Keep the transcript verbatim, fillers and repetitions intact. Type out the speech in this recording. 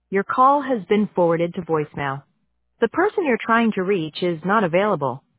Your call has been forwarded to voicemail. The person you're trying to reach is not available.